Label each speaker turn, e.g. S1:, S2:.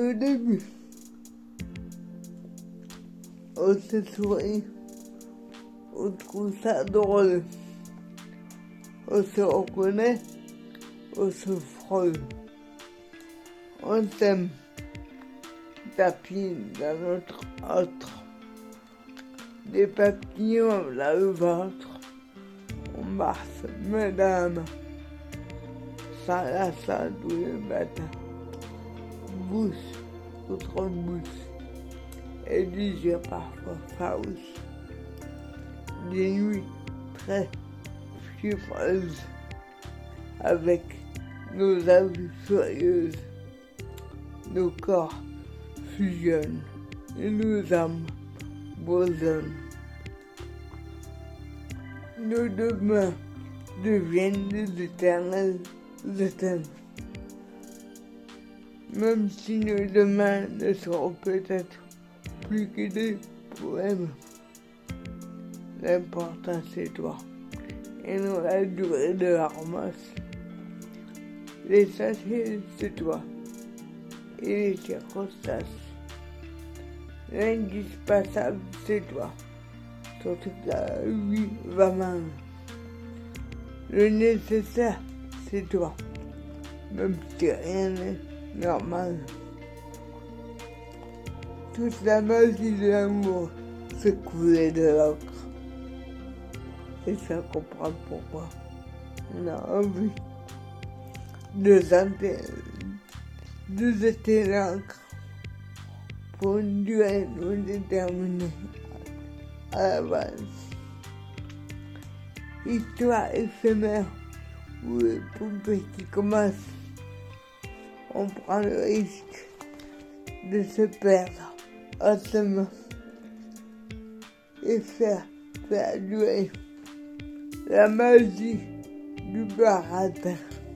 S1: au début, on se sourit, on trouve ça drôle, on se reconnaît, on se frôle, on s'aime, tapis dans notre autre, des papillons dans le ventre, on marche mesdames, sans la salle tous les matins, bouche contre bouche, et disait parfois farouche, des nuits très chiffreuses, avec nos âmes furieuses, nos corps fusionnent et nos âmes bourdonnent. Nos demain deviennent des éternels éteints. Même si nos demain ne seront peut-être plus que des poèmes, l'important c'est toi, et non la durée de la romance. L'essentiel c'est toi, et les circonstances. L'indispensable c'est toi, surtout que la vie va mal. Le nécessaire c'est toi, même si rien n'est normal. Toute la magie de l'amour se coulait de l'encre. Et ça comprend pourquoi on a envie de jeter l'encre pour une durée non déterminée à la base. Histoire éphémère où les poupées qui commencent, on prend le risque de se perdre en chemin et faire durer la magie du bar à terre.